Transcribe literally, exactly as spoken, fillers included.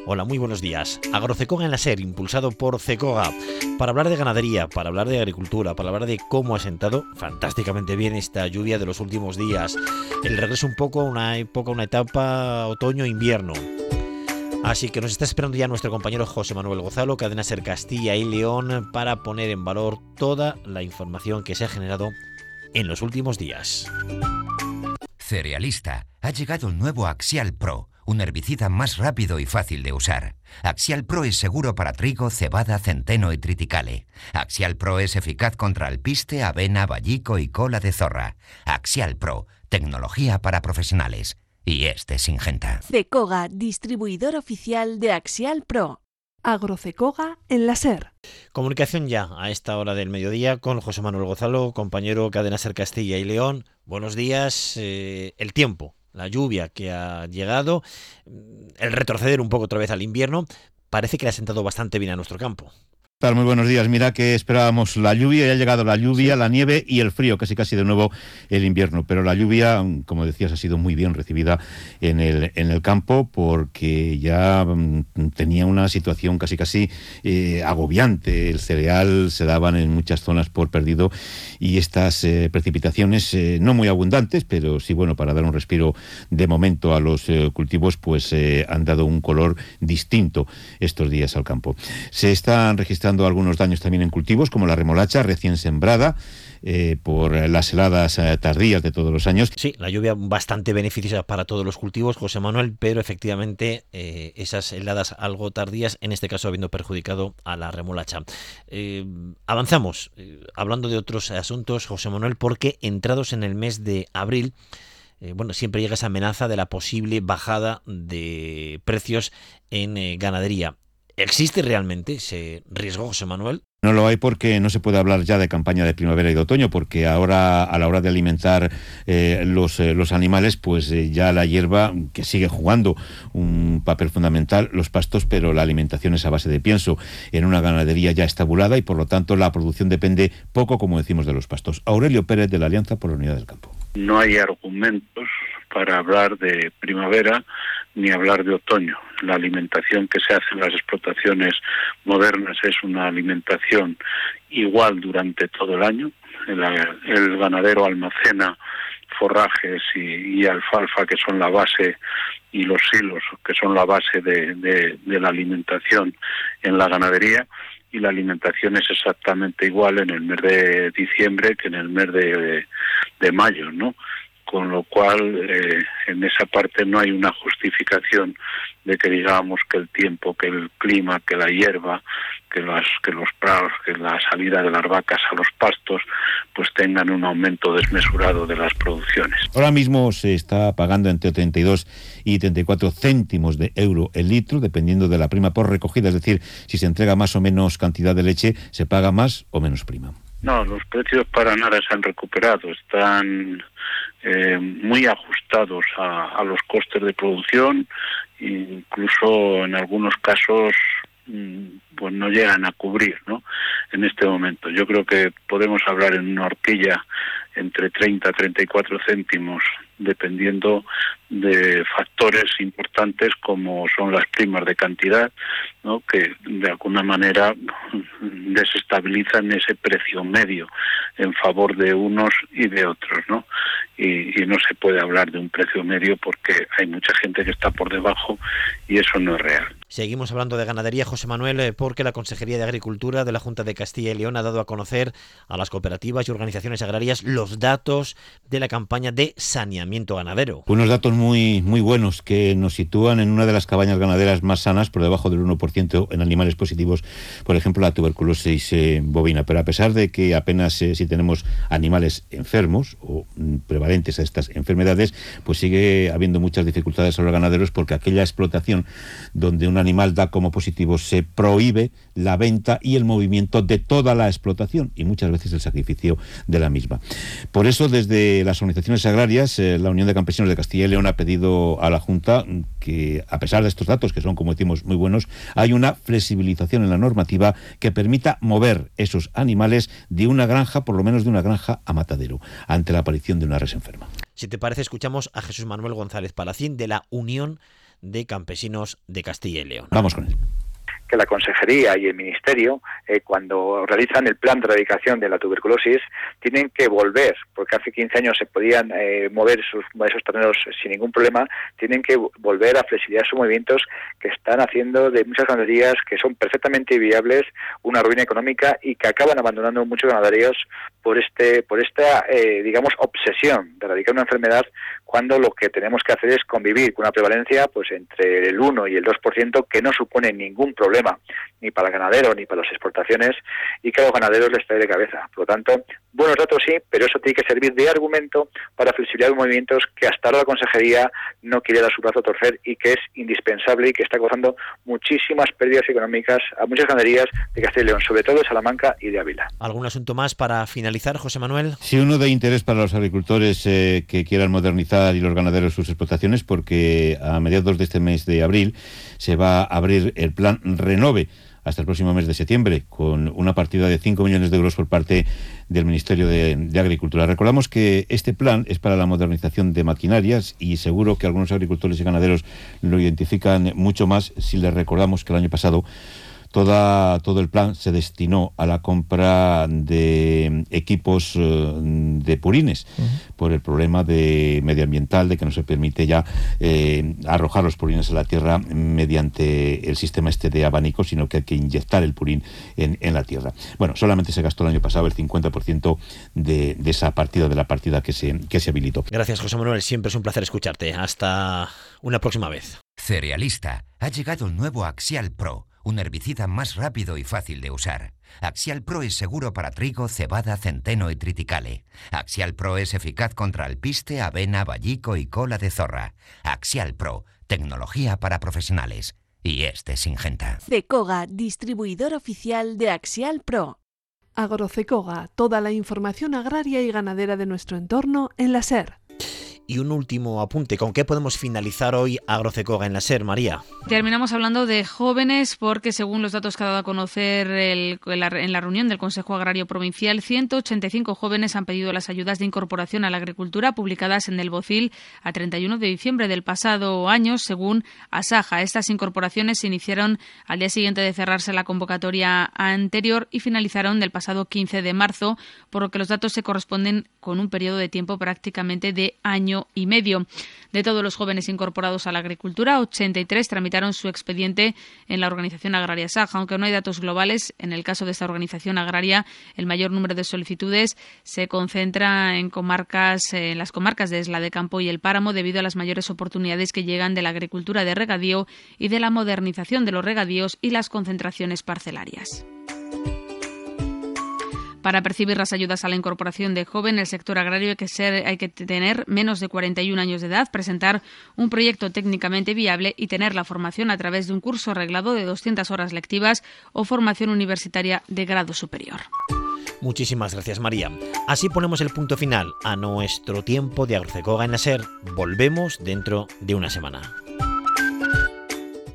Hola, muy buenos días. Agrocecoga en la SER, impulsado por Cecoga, para hablar de ganadería, para hablar de agricultura, para hablar de cómo ha sentado fantásticamente bien esta lluvia de los últimos días. El regreso un poco a una época, una etapa otoño-invierno. Así que nos está esperando ya nuestro compañero José Manuel Gozalo, Cadena SER Castilla y León, para poner en valor toda la información que se ha generado en los últimos días. Cerealista, ha llegado el nuevo Axial Pro, un herbicida más rápido y fácil de usar. Axial Pro es seguro para trigo, cebada, centeno y triticale. Axial Pro es eficaz contra alpiste, avena, vallico y cola de zorra. Axial Pro, tecnología para profesionales. Y este es Syngenta. Cecoga, distribuidor oficial de Axial Pro. Agrocecoga en la SER. Comunicación ya a esta hora del mediodía con José Manuel Gozalo, compañero Cadena SER Castilla y León. Buenos días. Eh, el tiempo, la lluvia que ha llegado, el retroceder un poco otra vez al invierno, parece que le ha sentado bastante bien a nuestro campo. Muy buenos días. Mira que esperábamos la lluvia, ya ha llegado la lluvia, sí, la nieve y el frío, casi casi de nuevo el invierno. Pero la lluvia, como decías, ha sido muy bien recibida en el, en el campo, porque ya um, tenía una situación casi casi eh, agobiante. El cereal se daban en muchas zonas por perdido y estas eh, precipitaciones, eh, no muy abundantes, pero sí, bueno, para dar un respiro de momento a los eh, cultivos, pues eh, han dado un color distinto estos días al campo. Se están registrando algunos daños también en cultivos, como la remolacha recién sembrada eh, por las heladas eh, tardías de todos los años. Sí, la lluvia bastante beneficiosa para todos los cultivos, José Manuel, pero efectivamente eh, esas heladas algo tardías, en este caso habiendo perjudicado a la remolacha. Eh, avanzamos, eh, hablando de otros asuntos, José Manuel, porque entrados en el mes de abril, Eh, bueno, siempre llega esa amenaza de la posible bajada de precios en eh, ganadería. ¿Existe realmente ese riesgo, José Manuel? No lo hay, porque no se puede hablar ya de campaña de primavera y de otoño, porque ahora, a la hora de alimentar eh, los, eh, los animales, pues eh, ya la hierba, que sigue jugando un papel fundamental, los pastos, pero la alimentación es a base de pienso en una ganadería ya estabulada, y por lo tanto la producción depende poco, como decimos, de los pastos. Aurelio Pérez, de la Alianza por la Unidad del Campo. No hay argumentos para hablar de primavera ni hablar de otoño. La alimentación que se hace en las explotaciones modernas es una alimentación igual durante todo el año. El, el ganadero almacena forrajes y, y alfalfa, que son la base, y los silos, que son la base de, de, de la alimentación en la ganadería, y la alimentación es exactamente igual en el mes de diciembre que en el mes de, de, de mayo, ¿no? Con lo cual, eh, en esa parte no hay una justificación de que digamos que el tiempo, que el clima, que la hierba, que las que los prados, que la salida de las vacas a los pastos, pues tengan un aumento desmesurado de las producciones. Ahora mismo se está pagando entre treinta y dos y treinta y cuatro céntimos de euro el litro, dependiendo de la prima por recogida, es decir, si se entrega más o menos cantidad de leche, se paga más o menos prima. No, los precios para nada se han recuperado, están eh, muy ajustados a, a los costes de producción, incluso en algunos casos pues no llegan a cubrir, ¿no? En este momento yo creo que podemos hablar en una horquilla entre treinta a treinta y cuatro céntimos, dependiendo de factores importantes como son las primas de cantidad, ¿no? Que de alguna manera desestabilizan ese precio medio en favor de unos y de otros, ¿no? Y, y no se puede hablar de un precio medio porque hay mucha gente que está por debajo y eso no es real. Seguimos hablando de ganadería, José Manuel, porque la Consejería de Agricultura de la Junta de Castilla y León ha dado a conocer a las cooperativas y organizaciones agrarias los datos de la campaña de saneamiento ganadero. Unos datos muy, muy buenos que nos sitúan en una de las cabañas ganaderas más sanas, por debajo del uno por ciento en animales positivos, por ejemplo la tuberculosis eh, bovina. Pero a pesar de que apenas eh, si tenemos animales enfermos o mm, prevalentes a estas enfermedades, pues sigue habiendo muchas dificultades a los ganaderos, porque aquella explotación donde un animal da como positivo se prohíbe la venta y el movimiento de toda la explotación, y muchas veces el sacrificio de la misma. Por eso, desde las organizaciones agrarias, eh, la Unión de Campesinos de Castilla y León ha pedido a la Junta que, a pesar de estos datos, que son, como decimos, muy buenos, hay una flexibilización en la normativa que permita mover esos animales de una granja, por lo menos de una granja, a matadero, ante la aparición de una res enferma. Si te parece, escuchamos a Jesús Manuel González Palacín, de la Unión de Campesinos de Castilla y León. Vamos con él. Que la Consejería y el Ministerio, eh, cuando realizan el plan de erradicación de la tuberculosis, tienen que volver, porque hace quince años se podían eh, mover esos, esos terrenos sin ningún problema, tienen que volver a flexibilizar sus movimientos que están haciendo de muchas ganaderías que son perfectamente viables una ruina económica y que acaban abandonando muchos ganaderíos por este por esta, eh, digamos, obsesión de erradicar una enfermedad, cuando lo que tenemos que hacer es convivir con una prevalencia pues entre el uno y el dos por ciento, que no supone ningún problema ni para el ganadero ni para las exportaciones, y que a los ganaderos les trae de cabeza. Por lo tanto, buenos datos sí, pero eso tiene que servir de argumento para flexibilizar movimientos que hasta ahora la Consejería no quiere dar su brazo a torcer y que es indispensable y que está causando muchísimas pérdidas económicas a muchas ganaderías de Castilla y León, sobre todo de Salamanca y de Ávila. ¿Algún asunto más para finalizar, José Manuel? Sí, uno de interés para los agricultores eh, que quieran modernizar y los ganaderos sus explotaciones, porque a mediados de este mes de abril se va a abrir el plan Renove hasta el próximo mes de septiembre, con una partida de cinco millones de euros por parte del Ministerio de, de Agricultura. Recordamos que este plan es para la modernización de maquinarias y seguro que algunos agricultores y ganaderos lo identifican mucho más si les recordamos que el año pasado Toda, todo el plan se destinó a la compra de equipos uh, de purines, uh-huh. por el problema de medioambiental de que no se permite ya eh, arrojar los purines a la tierra mediante el sistema este de abanico, sino que hay que inyectar el purín en, en la tierra. Bueno, solamente se gastó el año pasado el cincuenta por ciento de, de esa partida, de la partida que se, que se habilitó. Gracias, José Manuel. Siempre es un placer escucharte. Hasta una próxima vez. Cerealista, ha llegado el nuevo Axial Pro, un herbicida más rápido y fácil de usar. Axial Pro es seguro para trigo, cebada, centeno y triticale. Axial Pro es eficaz contra alpiste, avena, vallico y cola de zorra. Axial Pro, tecnología para profesionales. Y es de Syngenta. Cecoga, distribuidor oficial de Axial Pro. Agrocecoga, toda la información agraria y ganadera de nuestro entorno en la SER. Y un último apunte, ¿con qué podemos finalizar hoy Agrocecoga en la SER, María? Terminamos hablando de jóvenes porque, según los datos que ha dado a conocer el, en, la, en la reunión del Consejo Agrario Provincial, ciento ochenta y cinco jóvenes han pedido las ayudas de incorporación a la agricultura publicadas en el BOCIL a treinta y uno de diciembre del pasado año, según Asaja. Estas incorporaciones se iniciaron al día siguiente de cerrarse la convocatoria anterior y finalizaron el pasado quince de marzo, por lo que los datos se corresponden con un periodo de tiempo prácticamente de año y medio. De todos los jóvenes incorporados a la agricultura, ochenta y tres tramitaron su expediente en la organización agraria Saja. Aunque no hay datos globales, en el caso de esta organización agraria, el mayor número de solicitudes se concentra en comarcas, en las comarcas de Esla de Campo y el Páramo, debido a las mayores oportunidades que llegan de la agricultura de regadío y de la modernización de los regadíos y las concentraciones parcelarias. Para percibir las ayudas a la incorporación de joven, el sector agrario hay que, ser, hay que tener menos de cuarenta y un años de edad, presentar un proyecto técnicamente viable y tener la formación a través de un curso reglado de doscientas horas lectivas o formación universitaria de grado superior. Muchísimas gracias, María. Así ponemos el punto final a nuestro tiempo de Agrocecoga en la SER. Volvemos dentro de una semana.